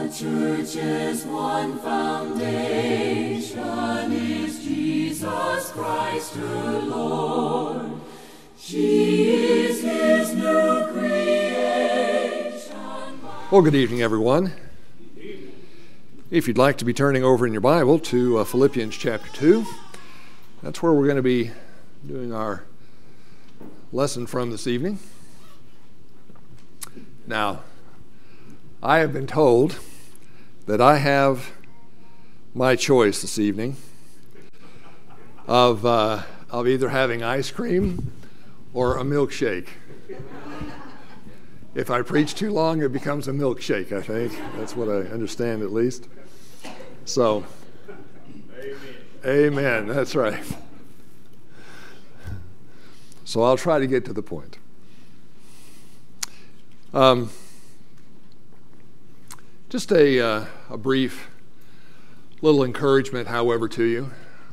Church's one foundation is Jesus Christ her Lord. She is his new creation. Well, good evening, everyone. If you'd like to be turning over in your Bible to Philippians chapter 2, that's where we're going to be doing our lesson from this evening. Now, I have been told that I have my choice this evening of either having ice cream or a milkshake. If I preach too long, it becomes a milkshake, I think. That's what I understand, at least. So, amen. That's right. So I'll try to get to the point. Just a brief little encouragement, however, to you.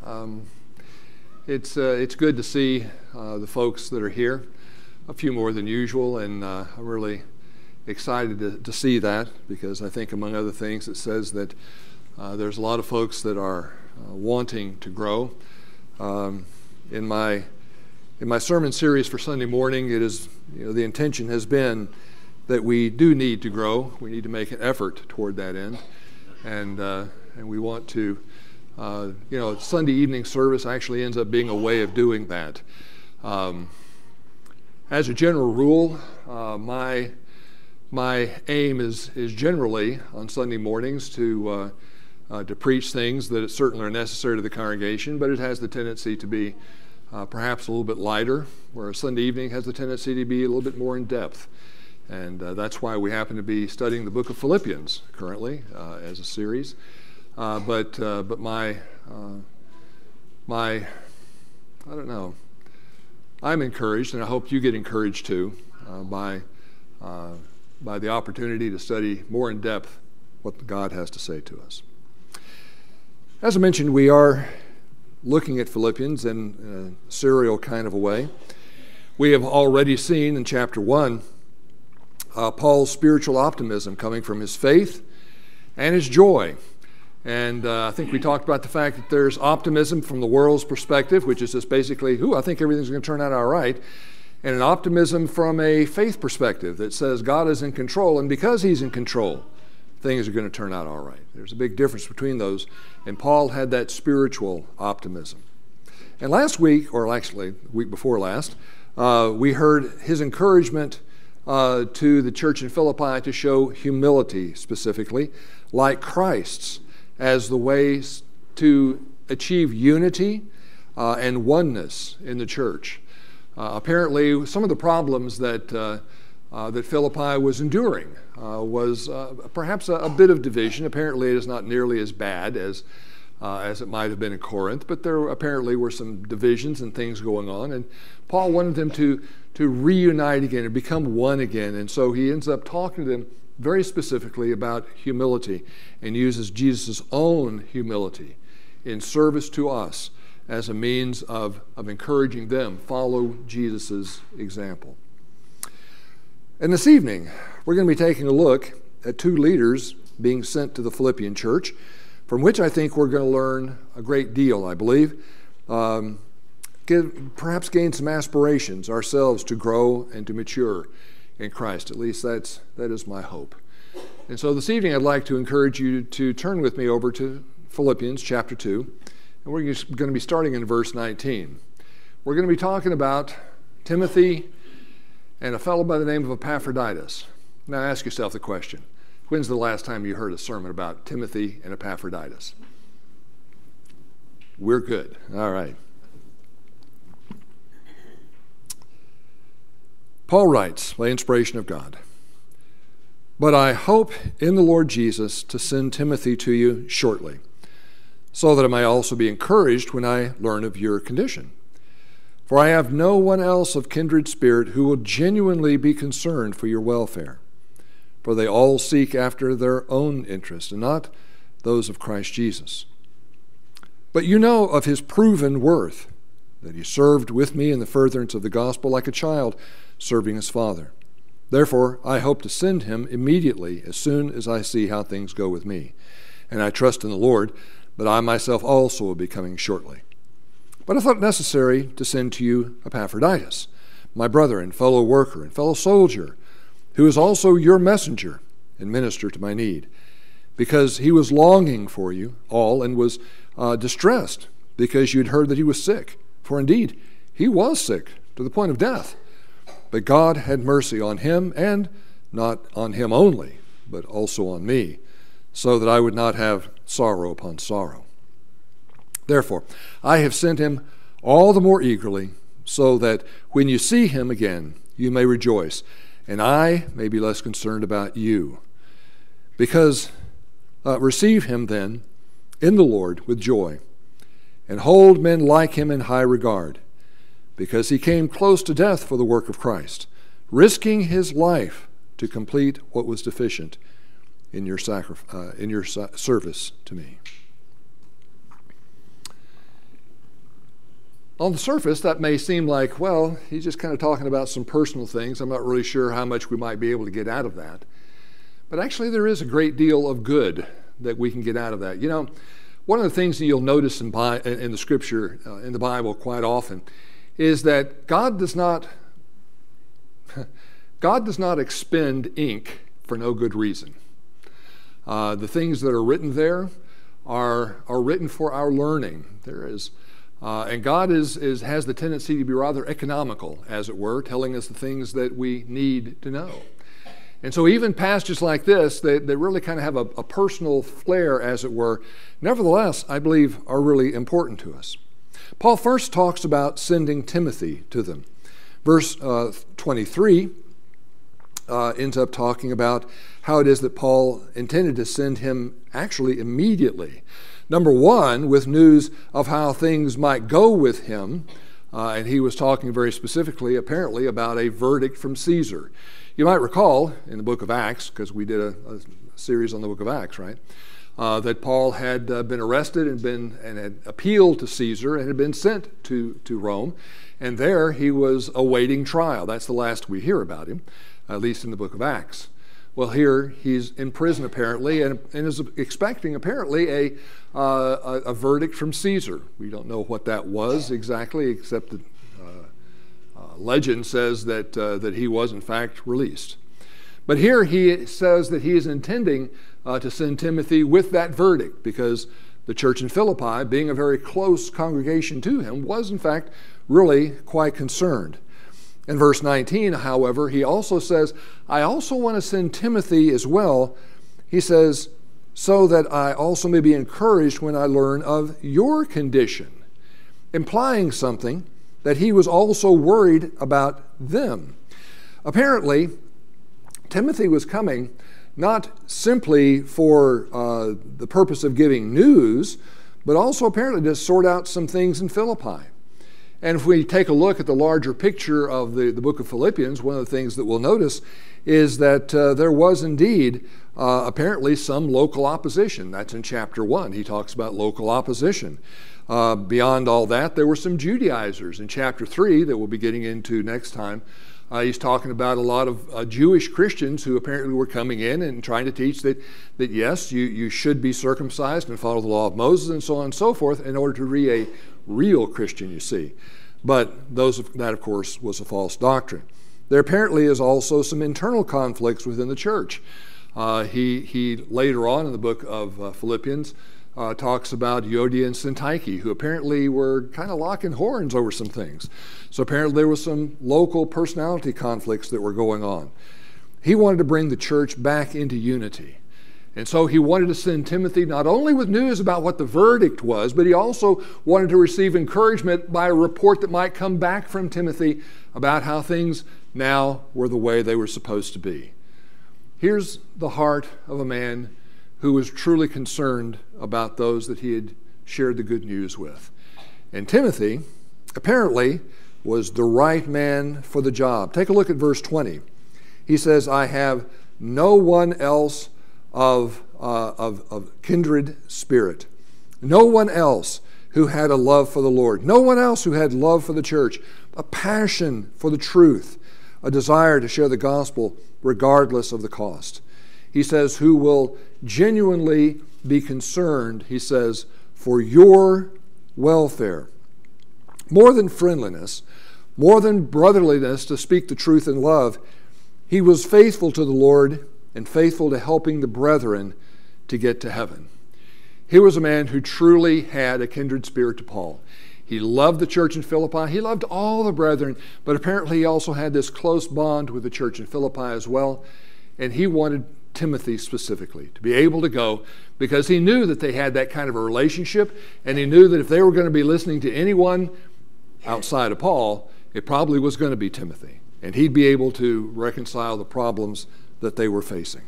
It's good to see the folks that are here, a few more than usual, and I'm really excited to see that, because I think, among other things, it says that there's a lot of folks that are wanting to grow. In my sermon series for Sunday morning, it is, the intention has been that we do need to grow. We need to make an effort toward that end, and we want to. Sunday evening service actually ends up being a way of doing that. As a general rule, my aim is generally on Sunday mornings to preach things that certainly are necessary to the congregation, but it has the tendency to be perhaps a little bit lighter, whereas Sunday evening has the tendency to be a little bit more in depth. And that's why we happen to be studying the book of Philippians currently as a series. But my I don't know. I'm encouraged, and I hope you get encouraged too, by the opportunity to study more in depth what God has to say to us. As I mentioned, we are looking at Philippians in a serial kind of a way. We have already seen in chapter 1 Paul's spiritual optimism coming from his faith and his joy. And I think we talked about the fact that there's optimism from the world's perspective, which is just basically, I think everything's going to turn out all right, and an optimism from a faith perspective that says God is in control, and because he's in control, things are going to turn out all right. There's a big difference between those, and Paul had that spiritual optimism. And last week, or actually the week before last, we heard his encouragement to the church in Philippi to show humility specifically, like Christ's, as the ways to achieve unity and oneness in the church. Apparently, some of the problems that Philippi was enduring was perhaps a bit of division. Apparently, it is not nearly as bad as it might have been in Corinth, but there apparently were some divisions and things going on, and Paul wanted them to reunite again and become one again, and so he ends up talking to them very specifically about humility and uses Jesus' own humility in service to us as a means of encouraging them, follow Jesus' example. And this evening, we're going to be taking a look at two leaders being sent to the Philippian church, from which I think we're going to learn a great deal, I believe. Perhaps gain some aspirations ourselves to grow and to mature in Christ. At least that is my hope. And so this evening I'd like to encourage you to turn with me over to Philippians chapter 2, and we're going to be starting in verse 19. We're going to be talking about Timothy and a fellow by the name of Epaphroditus. Now ask yourself the question, when's the last time you heard a sermon about Timothy and Epaphroditus? We're good. All right. Paul writes, by inspiration of God, "But I hope in the Lord Jesus to send Timothy to you shortly, so that I may also be encouraged when I learn of your condition. For I have no one else of kindred spirit who will genuinely be concerned for your welfare. For they all seek after their own interest, and not those of Christ Jesus. But you know of his proven worth, that he served with me in the furtherance of the gospel like a child serving his father. Therefore, I hope to send him immediately as soon as I see how things go with me. And I trust in the Lord that I myself also will be coming shortly. But I thought it necessary to send to you Epaphroditus, my brother and fellow worker and fellow soldier, who is also your messenger and minister to my need, because he was longing for you all and was distressed because you had heard that he was sick. For indeed, he was sick to the point of death. But God had mercy on him, and not on him only, but also on me, so that I would not have sorrow upon sorrow. Therefore, I have sent him all the more eagerly, so that when you see him again, you may rejoice, and I may be less concerned about you. Because receive him then in the Lord with joy, and hold men like him in high regard, because he came close to death for the work of Christ, risking his life to complete what was deficient in your service to me. On the surface, that may seem like, well, he's just kind of talking about some personal things. I'm not really sure how much we might be able to get out of that. But actually, there is a great deal of good that we can get out of that. You know, one of the things that you'll notice in the Scripture, in the Bible quite often, is that God does not expend ink for no good reason. The things that are written there are written for our learning. And God has the tendency to be rather economical, as it were, telling us the things that we need to know. And so even passages like this, they really kind of have a personal flair, as it were, nevertheless, I believe are really important to us. Paul first talks about sending Timothy to them. Verse 23 ends up talking about how it is that Paul intended to send him actually immediately. Number one, with news of how things might go with him, and he was talking very specifically, apparently, about a verdict from Caesar. You might recall in the book of Acts, because we did a series on the book of Acts, right? That Paul had been arrested and had appealed to Caesar and had been sent to Rome, and there he was awaiting trial. That's the last we hear about him, at least in the book of Acts. Well, here he's in prison apparently, and is expecting apparently a verdict from Caesar. We don't know what that was exactly, except that legend says that he was in fact released. But here he says that he is intending to send Timothy with that verdict, because the church in Philippi, being a very close congregation to him, was in fact really quite concerned. In verse 19, however, he also says, I also want to send Timothy as well. He says, so that I also may be encouraged when I learn of your condition, implying something that he was also worried about them. Apparently, Timothy was coming not simply for the purpose of giving news, but also apparently to sort out some things in Philippi. And if we take a look at the larger picture of the book of Philippians, one of the things that we'll notice is that there was indeed apparently some local opposition. That's in chapter 1. He talks about local opposition. Beyond all that, there were some Judaizers. In chapter 3, that we'll be getting into next time, he's talking about a lot of Jewish Christians who apparently were coming in and trying to teach that yes, you should be circumcised and follow the law of Moses and so on and so forth in order to be a real Christian, you see. But that, of course, was a false doctrine. There apparently is also some internal conflicts within the church. He later on in the book of Philippians talks about Euodia and Syntyche, who apparently were kind of locking horns over some things. So apparently there was some local personality conflicts that were going on. He wanted to bring the church back into unity. And so he wanted to send Timothy not only with news about what the verdict was, but he also wanted to receive encouragement by a report that might come back from Timothy about how things now were the way they were supposed to be. Here's the heart of a man who was truly concerned about those that he had shared the good news with. And Timothy, apparently, was the right man for the job. Take a look at verse 20. He says, I have no one else of kindred spirit. No one else who had a love for the Lord. No one else who had love for the church, a passion for the truth, a desire to share the gospel regardless of the cost. He says, who will genuinely be concerned, he says, for your welfare. More than friendliness, more than brotherliness to speak the truth in love, he was faithful to the Lord and faithful to helping the brethren to get to heaven. He was a man who truly had a kindred spirit to Paul. He loved the church in Philippi. He loved all the brethren, but apparently he also had this close bond with the church in Philippi as well. And he wanted Timothy specifically to be able to go because he knew that they had that kind of a relationship, and he knew that if they were going to be listening to anyone outside of Paul, it probably was going to be Timothy. And he'd be able to reconcile the problems that they were facing.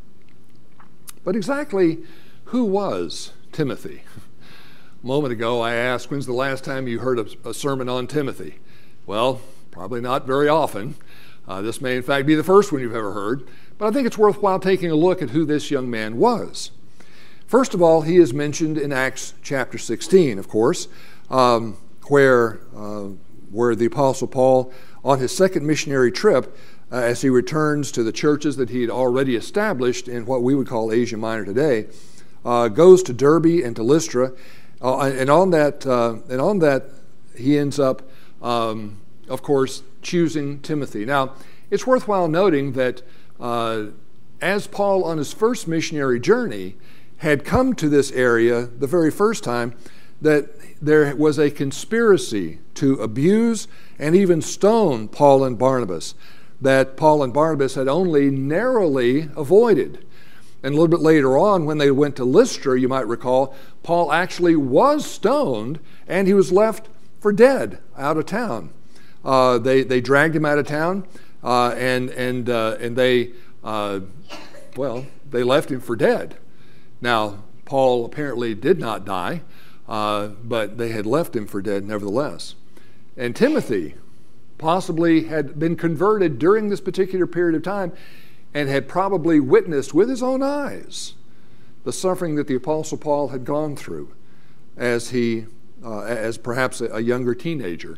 But exactly who was Timothy? A moment ago I asked, when's the last time you heard a sermon on Timothy? Well, probably not very often. This may in fact be the first one you've ever heard, but I think it's worthwhile taking a look at who this young man was. First of all, he is mentioned in Acts chapter 16, of course, where the Apostle Paul, on his second missionary trip, as he returns to the churches that he had already established in what we would call Asia Minor today, goes to Derbe and to Lystra, and on that he ends up, of course, choosing Timothy. Now, it's worthwhile noting that as Paul on his first missionary journey had come to this area the very first time, that there was a conspiracy to abuse and even stone Paul and Barnabas, that Paul and Barnabas had only narrowly avoided. And a little bit later on, when they went to Lystra, you might recall, Paul actually was stoned and he was left for dead out of town. They dragged him out of town and they left him for dead. Now, Paul apparently did not die, but they had left him for dead nevertheless. And Timothy possibly had been converted during this particular period of time and had probably witnessed with his own eyes the suffering that the Apostle Paul had gone through as perhaps a younger teenager.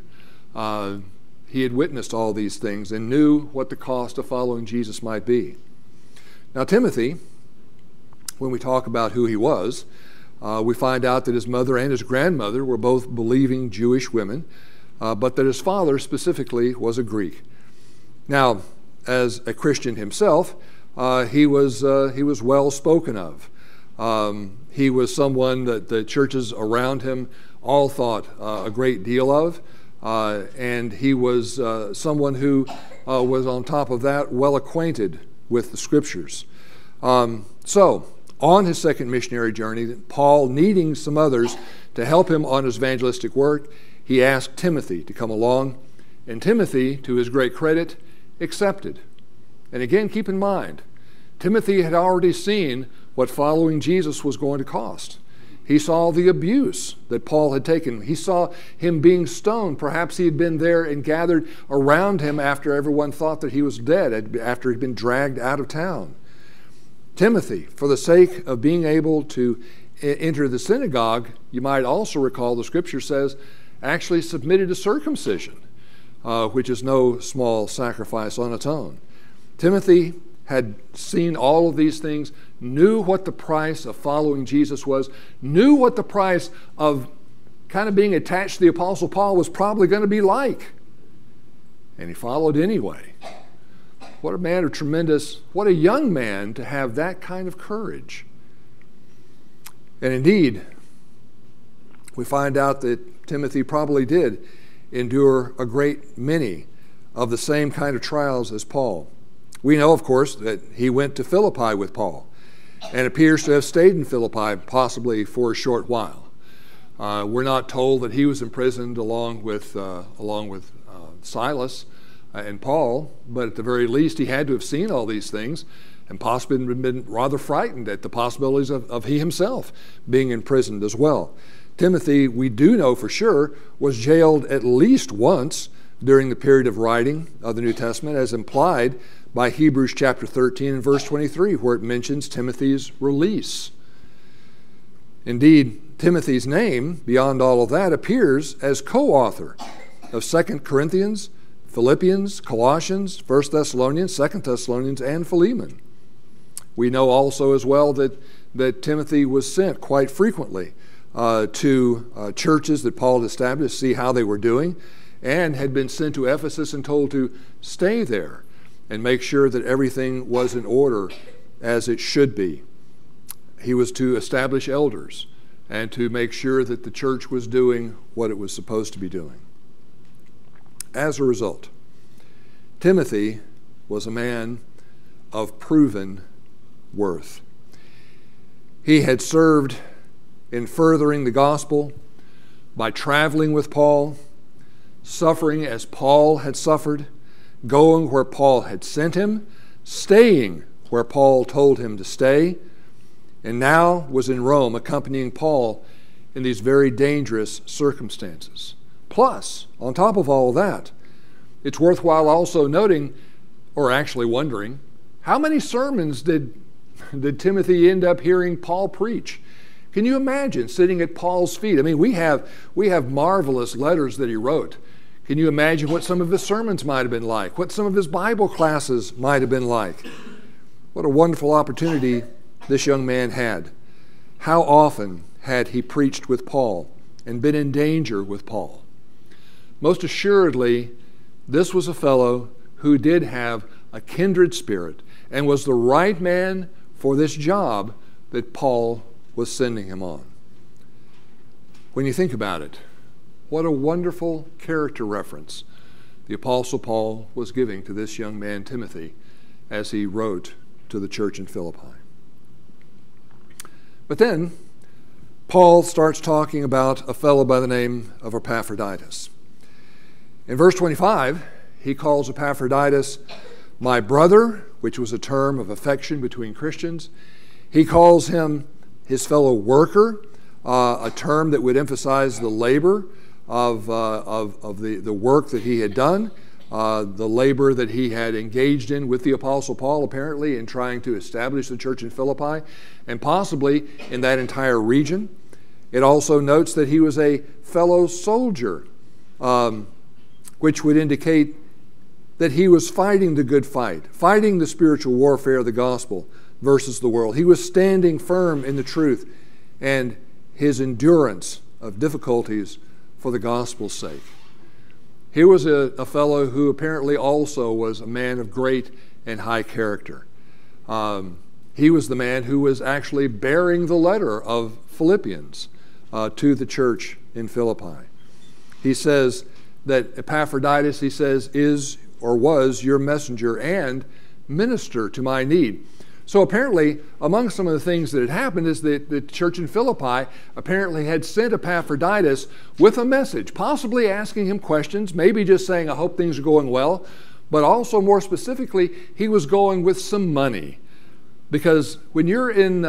He had witnessed all these things and knew what the cost of following Jesus might be. Now, Timothy, when we talk about who he was, we find out that his mother and his grandmother were both believing Jewish women, but that his father specifically was a Greek. Now, as a Christian himself, he was well spoken of. He was someone that the churches around him all thought a great deal of, and he was someone who was on top of that well acquainted with the Scriptures. So, on his second missionary journey, Paul, needing some others to help him on his evangelistic work, he asked Timothy to come along, and Timothy, to his great credit, accepted. And again, keep in mind, Timothy had already seen what following Jesus was going to cost. He saw the abuse that Paul had taken. He saw him being stoned. Perhaps he had been there and gathered around him after everyone thought that he was dead, after he'd been dragged out of town. Timothy, for the sake of being able to enter the synagogue, you might also recall the Scripture says, actually submitted to circumcision, which is no small sacrifice on its own. Timothy had seen all of these things, knew what the price of following Jesus was, knew what the price of kind of being attached to the Apostle Paul was probably going to be like. And he followed anyway. What a man of tremendous, what a young man to have that kind of courage. And indeed, we find out that Timothy probably did endure a great many of the same kind of trials as Paul. We know, of course, that he went to Philippi with Paul and appears to have stayed in Philippi possibly for a short while. We're not told that he was imprisoned along with Silas and Paul, but at the very least he had to have seen all these things and possibly been rather frightened at the possibilities of he himself being imprisoned as well. Timothy, we do know for sure, was jailed at least once during the period of writing of the New Testament, as implied by Hebrews chapter 13 and verse 23, where it mentions Timothy's release. Indeed, Timothy's name, beyond all of that, appears as co-author of 2 Corinthians, Philippians, Colossians, 1 Thessalonians, 2 Thessalonians, and Philemon. We know also as well that Timothy was sent quite frequently to churches that Paul had established to see how they were doing, and had been sent to Ephesus and told to stay there and make sure that everything was in order as it should be. He was to establish elders and to make sure that the church was doing what it was supposed to be doing. As a result, Timothy was a man of proven worth. He had served in furthering the gospel by traveling with Paul, suffering as Paul had suffered, going where Paul had sent him, staying where Paul told him to stay, and now was in Rome accompanying Paul in these very dangerous circumstances. Plus, on top of all of that, it's worthwhile also noting, or actually wondering, how many sermons did Timothy end up hearing Paul preach? Can you imagine sitting at Paul's feet? I mean, we have marvelous letters that he wrote. Can you imagine what some of his sermons might have been like? What some of his Bible classes might have been like? What a wonderful opportunity this young man had. How often had he preached with Paul and been in danger with Paul? Most assuredly, this was a fellow who did have a kindred spirit and was the right man for this job that Paul was sending him on. When you think about it, what a wonderful character reference the Apostle Paul was giving to this young man Timothy as he wrote to the church in Philippi. But then Paul starts talking about a fellow by the name of Epaphroditus. In verse 25, he calls Epaphroditus my brother, which was a term of affection between Christians. He calls him his fellow worker, a term that would emphasize the labor of the work that he had done, the labor that he had engaged in with the Apostle Paul, apparently, in trying to establish the church in Philippi, and possibly in that entire region. It also notes that he was a fellow soldier, which would indicate that he was fighting the good fight, fighting the spiritual warfare of the gospel versus the world. He was standing firm in the truth and his endurance of difficulties for the gospel's sake. Here was a fellow who apparently also was a man of great and high character. He was the man who was actually bearing the letter of Philippians to the church in Philippi. He says that Epaphroditus, he says, is or was your messenger and minister to my need. So apparently, among some of the things that had happened is that the church in Philippi apparently had sent Epaphroditus with a message, possibly asking him questions, maybe just saying, I hope things are going well, but also more specifically, he was going with some money. Because when you're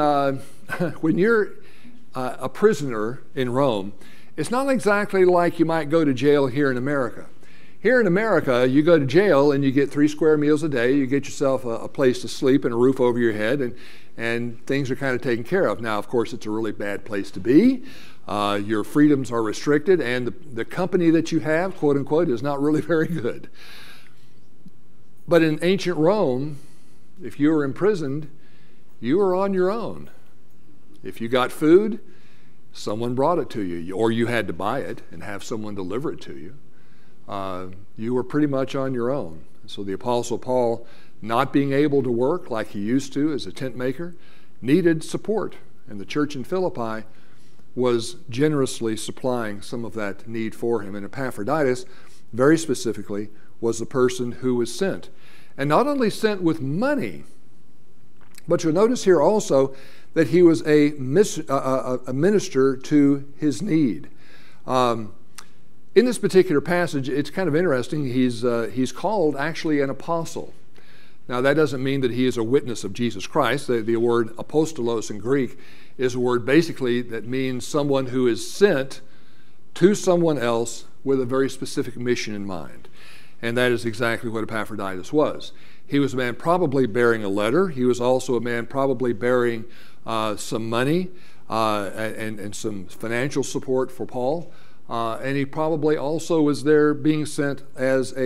a prisoner in Rome, it's not exactly like you might go to jail here in America. Here in America, you go to jail and you get 3 square meals a day, you get yourself a place to sleep and a roof over your head, and things are kind of taken care of. Now, of course, it's a really bad place to be. Your freedoms are restricted, and the company that you have, quote unquote, is not really very good. But in ancient Rome, if you were imprisoned, you were on your own. If you got food, someone brought it to you, or you had to buy it and have someone deliver it to you. You were pretty much on your own. So the Apostle Paul, not being able to work like he used to as a tent maker, needed support. And the church in Philippi was generously supplying some of that need for him. And Epaphroditus, very specifically, was the person who was sent. And not only sent with money, but you'll notice here also that he was a minister to his need. In this particular passage, it's kind of interesting. He's called actually an apostle. Now, that doesn't mean that he is a witness of Jesus Christ. The word apostolos in Greek is a word basically that means someone who is sent to someone else with a very specific mission in mind. And that is exactly what Epaphroditus was. He was a man probably bearing a letter. He was also a man probably bearing some money and some financial support for Paul. And he probably also was there being sent as a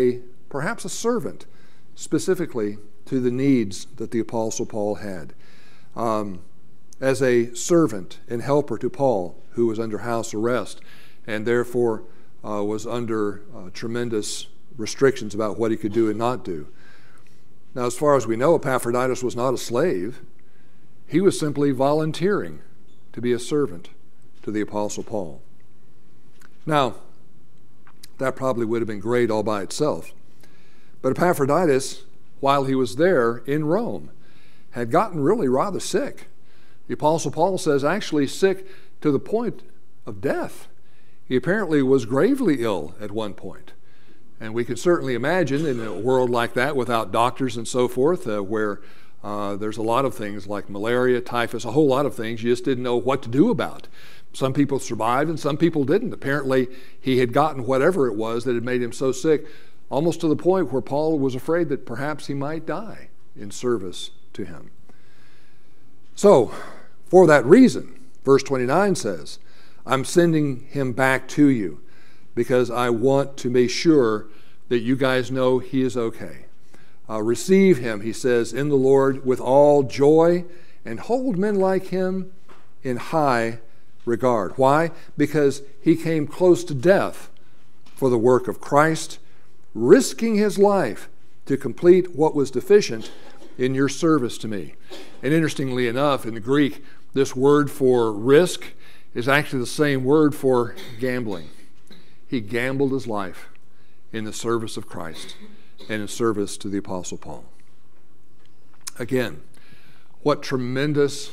perhaps a servant, specifically to the needs that the Apostle Paul had. As a servant and helper to Paul, who was under house arrest and therefore was under tremendous restrictions about what he could do and not do. Now, as far as we know, Epaphroditus was not a slave. He was simply volunteering to be a servant to the Apostle Paul. Now, that probably would have been great all by itself. But Epaphroditus, while he was there in Rome, had gotten really rather sick. The Apostle Paul says actually sick to the point of death. He apparently was gravely ill at one point. And we can certainly imagine in a world like that without doctors and so forth, where there's a lot of things like malaria, typhus, a whole lot of things you just didn't know what to do about. Some people survived and some people didn't. Apparently, he had gotten whatever it was that had made him so sick, almost to the point where Paul was afraid that perhaps he might die in service to him. So, for that reason, verse 29 says, I'm sending him back to you because I want to make sure that you guys know he is okay. Receive him, he says, in the Lord with all joy and hold men like him in high regard. Why? Because he came close to death for the work of Christ, risking his life to complete what was deficient in your service to me. And interestingly enough, in the Greek, this word for risk is actually the same word for gambling. He gambled his life in the service of Christ and in service to the Apostle Paul. Again, what a tremendous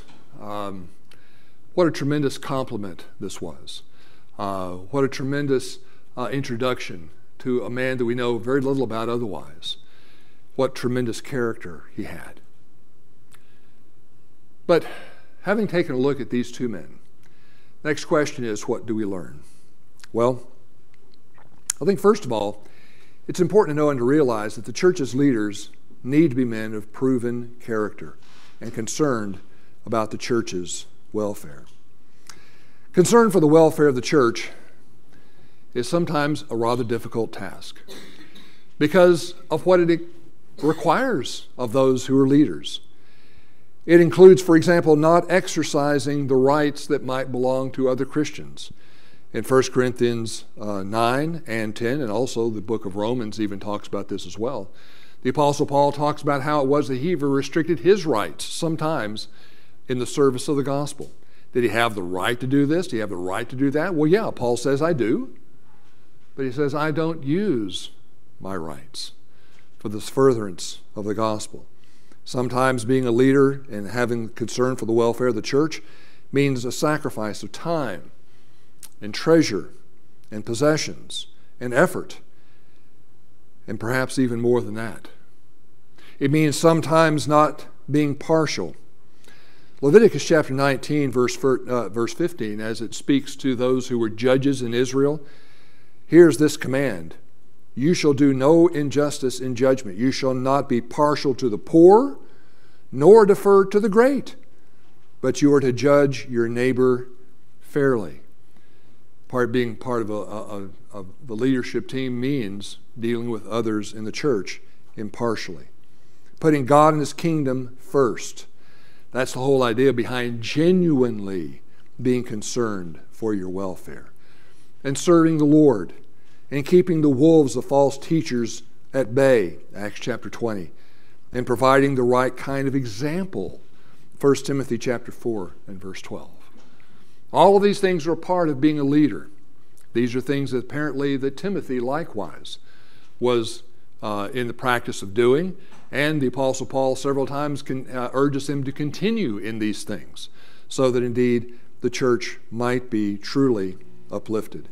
compliment this was. What a tremendous introduction to a man that we know very little about otherwise. What tremendous character he had. But having taken a look at these two men, next question is, what do we learn? Well, I think first of all, it's important to know and to realize that the church's leaders need to be men of proven character and concerned about the church's welfare. Concern for the welfare of the church is sometimes a rather difficult task because of what it requires of those who are leaders. It includes, for example, not exercising the rights that might belong to other Christians. In 1 Corinthians 9 and 10, and also the book of Romans even talks about this as well, the Apostle Paul talks about how it was that he even restricted his rights sometimes in the service of the gospel. Did he have the right to do this? Do you have the right to do that? Well, yeah, Paul says, I do. But he says, I don't use my rights for the furtherance of the gospel. Sometimes being a leader and having concern for the welfare of the church means a sacrifice of time and treasure and possessions and effort, and perhaps even more than that. It means sometimes not being partial. Leviticus chapter 19, verse 15, as it speaks to those who were judges in Israel, here's this command: you shall do no injustice in judgment. You shall not be partial to the poor, nor defer to the great, but you are to judge your neighbor fairly. Being part of the leadership team means dealing with others in the church impartially. Putting God and His kingdom first. That's the whole idea behind genuinely being concerned for your welfare. And serving the Lord and keeping the wolves of false teachers at bay, Acts chapter 20. And providing the right kind of example, 1 Timothy chapter 4 and verse 12. All of these things are a part of being a leader. These are things that apparently that Timothy likewise was in the practice of doing, and the Apostle Paul several times urges him to continue in these things so that indeed the church might be truly uplifted.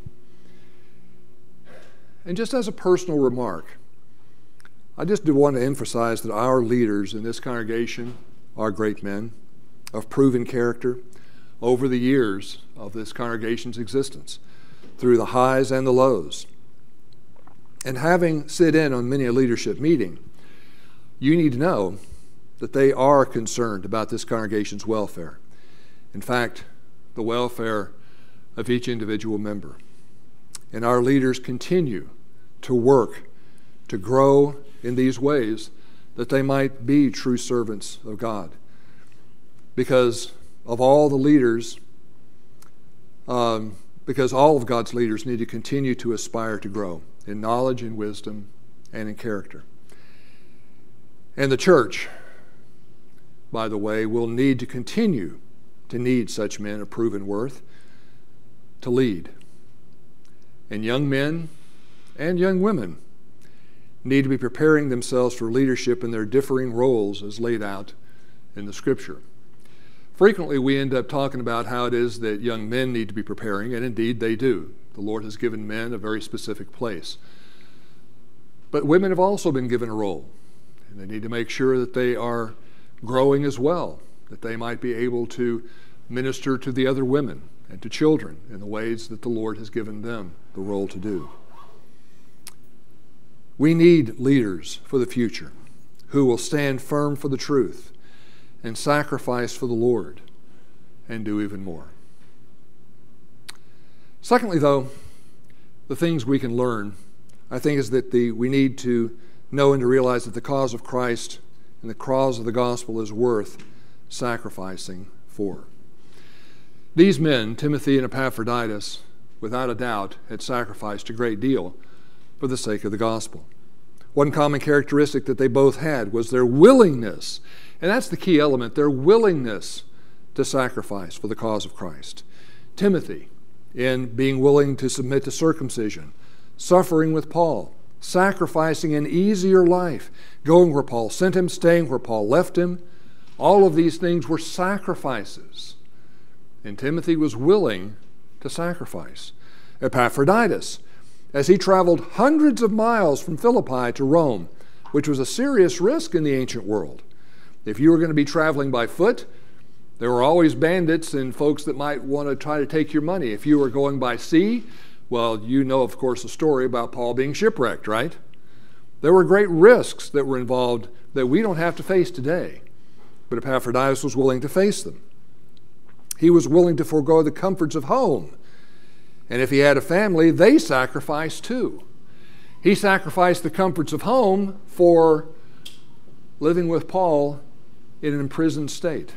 And just as a personal remark, I just do want to emphasize that our leaders in this congregation are great men of proven character over the years of this congregation's existence, through the highs and the lows. And having sit in on many a leadership meeting, you need to know that they are concerned about this congregation's welfare. In fact, the welfare of each individual member. And our leaders continue to work to grow in these ways, that they might be true servants of God. Because of all the leaders, because all of God's leaders need to continue to aspire to grow in knowledge and wisdom and in character. And the church, by the way, will need to continue to need such men of proven worth to lead. And young men and young women need to be preparing themselves for leadership in their differing roles as laid out in the Scripture. Frequently, we end up talking about how it is that young men need to be preparing, and indeed they do. The Lord has given men a very specific place. But women have also been given a role, and they need to make sure that they are growing as well, that they might be able to minister to the other women and to children in the ways that the Lord has given them the role to do. We need leaders for the future who will stand firm for the truth and sacrifice for the Lord and do even more. Secondly, though, the things we can learn, I think, is that we need to know and to realize that the cause of Christ and the cause of the gospel is worth sacrificing for. These men, Timothy and Epaphroditus, without a doubt, had sacrificed a great deal for the sake of the gospel. One common characteristic that they both had was their willingness, and that's the key element, their willingness to sacrifice for the cause of Christ. Timothy, in being willing to submit to circumcision, suffering with Paul, sacrificing an easier life, going where Paul sent him, staying where Paul left him. All of these things were sacrifices, and Timothy was willing to sacrifice. Epaphroditus, as he traveled hundreds of miles from Philippi to Rome, which was a serious risk in the ancient world. If you were going to be traveling by foot, there were always bandits and folks that might want to try to take your money. If you were going by sea, well, you know, of course, the story about Paul being shipwrecked, right? There were great risks that were involved that we don't have to face today, but Epaphroditus was willing to face them. He was willing to forego the comforts of home. And if he had a family, they sacrificed too. He sacrificed the comforts of home for living with Paul in an imprisoned state.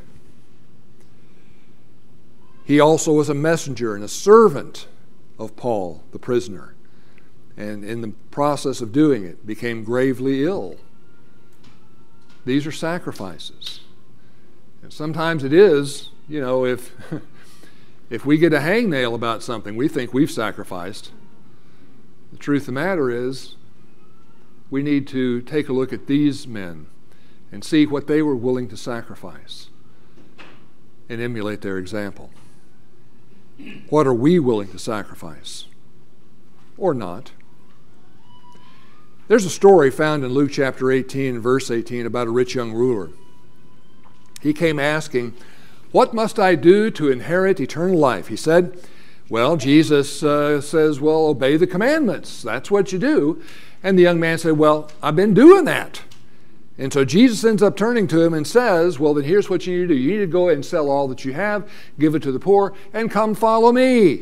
He also was a messenger and a servant of Paul, the prisoner, and in the process of doing it, became gravely ill. These are sacrifices. And sometimes it is, you know, if we get a hangnail about something, we think we've sacrificed. The truth of the matter is, we need to take a look at these men and see what they were willing to sacrifice and emulate their example. What are we willing to sacrifice or not? There's a story found in Luke chapter 18, verse 18, about a rich young ruler. He came asking, "What must I do to inherit eternal life?" He said, well, Jesus says, well, obey the commandments. That's what you do. And the young man said, well, I've been doing that. And so Jesus ends up turning to him and says, well, then here's what you need to do. You need to go and sell all that you have, give it to the poor, and come follow me.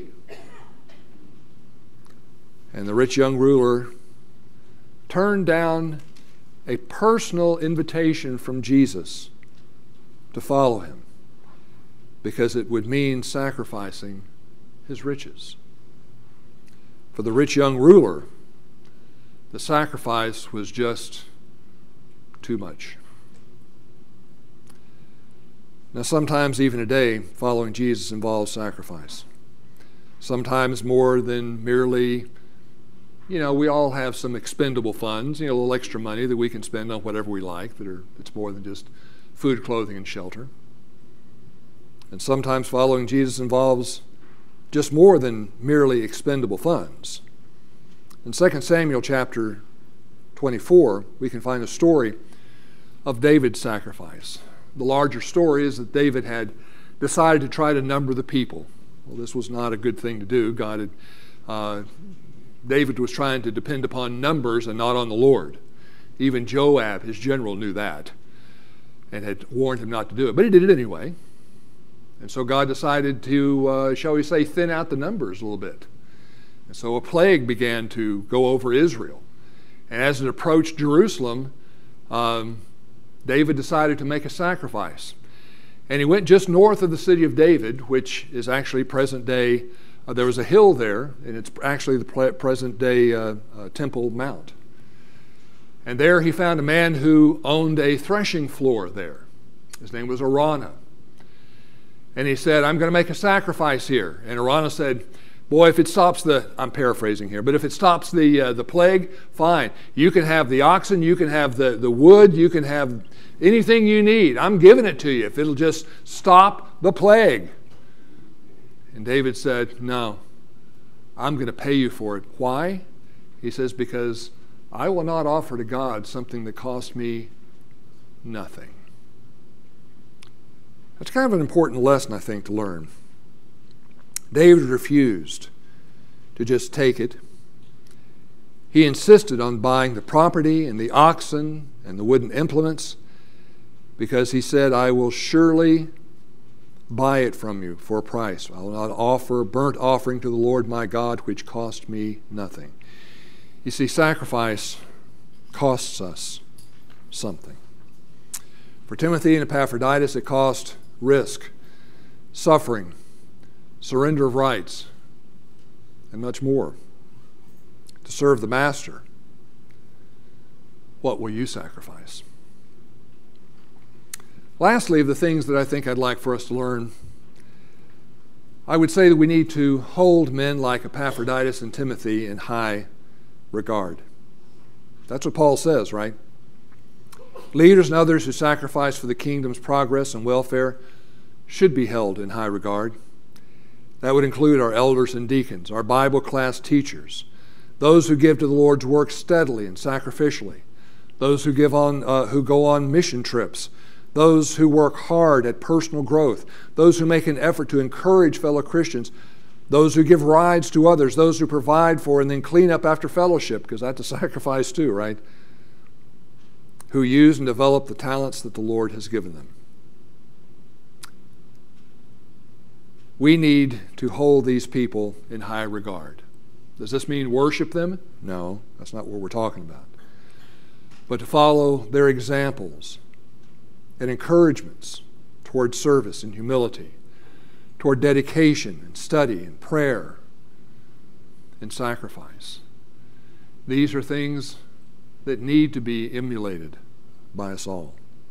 And the rich young ruler turned down a personal invitation from Jesus to follow him because it would mean sacrificing his riches. For the rich young ruler, the sacrifice was just too much. Now, sometimes even today, following Jesus involves sacrifice. Sometimes more than merely, we all have some expendable funds, a little extra money that we can spend on whatever we like, it's more than just food, clothing, and shelter. And sometimes following Jesus involves just more than merely expendable funds. In 2 Samuel chapter 24, we can find a story of David's sacrifice. The larger story is that David had decided to try to number the people. Well, this was not a good thing to do. David was trying to depend upon numbers and not on the Lord. Even Joab, his general, knew that and had warned him not to do it. But he did it anyway. And so God decided to, shall we say, thin out the numbers a little bit. And so a plague began to go over Israel. And as it approached Jerusalem, David decided to make a sacrifice. And he went just north of the city of David, which is actually present day. There was a hill there, and it's actually the present day Temple Mount. And there he found a man who owned a threshing floor there. His name was Araunah. And he said, I'm going to make a sacrifice here. And Araunah said, boy, if it stops I'm paraphrasing here, but if it stops the plague, fine. You can have the oxen, you can have the wood, you can have anything you need. I'm giving it to you if it'll just stop the plague. And David said, no, I'm going to pay you for it. Why? He says, because I will not offer to God something that cost me nothing. That's kind of an important lesson, I think, to learn. David refused to just take it. He insisted on buying the property and the oxen and the wooden implements because he said, I will surely buy it from you for a price. I will not offer burnt offering to the Lord my God, which cost me nothing. You see, sacrifice costs us something. For Timothy and Epaphroditus, it cost risk, suffering, surrender of rights, and much more. To serve the Master, what will you sacrifice? Lastly, of the things that I think I'd like for us to learn, I would say that we need to hold men like Epaphroditus and Timothy in high regard. That's what Paul says, right? Leaders and others who sacrifice for the kingdom's progress and welfare should be held in high regard. That would include our elders and deacons, our Bible class teachers, those who give to the Lord's work steadily and sacrificially, those who go on mission trips, those who work hard at personal growth, those who make an effort to encourage fellow Christians, those who give rides to others, those who provide for and then clean up after fellowship, because that's a sacrifice too, right? Who use and develop the talents that the Lord has given them. We need to hold these people in high regard. Does this mean worship them? No, that's not what we're talking about. But to follow their examples and encouragements toward service and humility, toward dedication and study and prayer and sacrifice. These are things that need to be emulated by us all.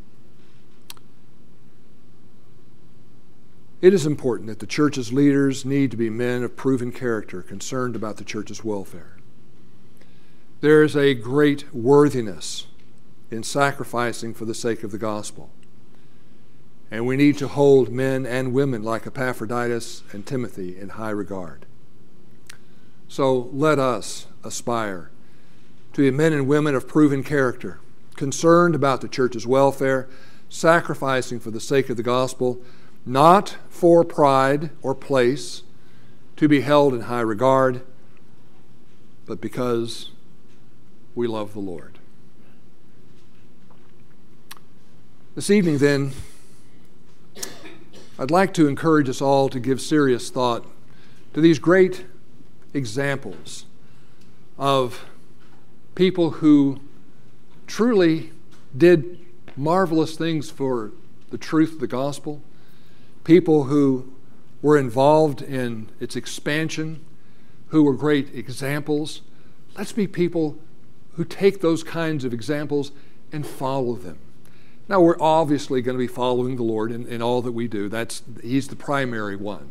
It is important that the church's leaders need to be men of proven character, concerned about the church's welfare. There is a great worthiness in sacrificing for the sake of the gospel. And we need to hold men and women like Epaphroditus and Timothy in high regard. So let us aspire to be men and women of proven character, concerned about the church's welfare, sacrificing for the sake of the gospel, not for pride or place, to be held in high regard, but because we love the Lord. This evening, then, I'd like to encourage us all to give serious thought to these great examples of people who truly did marvelous things for the truth of the gospel, people who were involved in its expansion, who were great examples. Let's be people who take those kinds of examples and follow them. Now, we're obviously going to be following the Lord in all that we do. He's the primary one.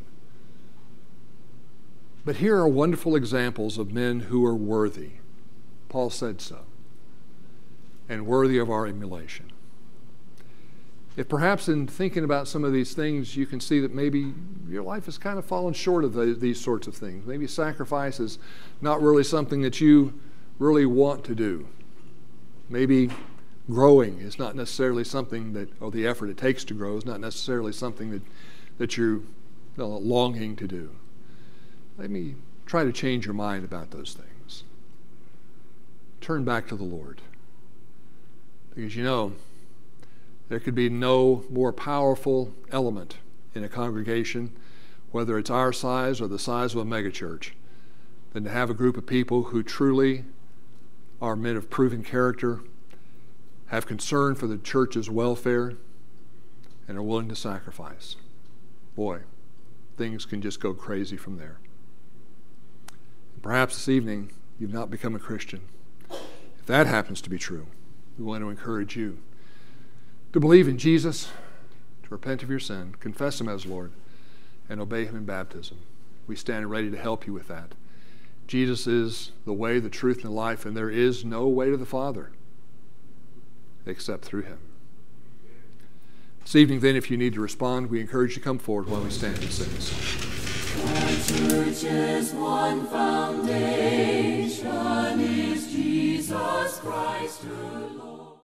But here are wonderful examples of men who are worthy. Paul said so. And worthy of our emulation. If perhaps in thinking about some of these things, you can see that maybe your life has kind of fallen short of these sorts of things. Maybe sacrifice is not really something that you really want to do. Maybe growing is not necessarily something or the effort it takes to grow is not necessarily something that you're longing to do. Let me try to change your mind about those things. Turn back to the Lord. Because there could be no more powerful element in a congregation, whether it's our size or the size of a megachurch, than to have a group of people who truly are men of proven character, have concern for the church's welfare, and are willing to sacrifice. Boy, things can just go crazy from there. Perhaps this evening you've not become a Christian. If that happens to be true, we want to encourage you to believe in Jesus, to repent of your sin, confess Him as Lord, and obey Him in baptism. We stand ready to help you with that. Jesus is the way, the truth, and the life, and there is no way to the Father except through Him. This evening, then, if you need to respond, we encourage you to come forward while we stand and sing this song. The church's one foundation is Jesus Christ, her Lord.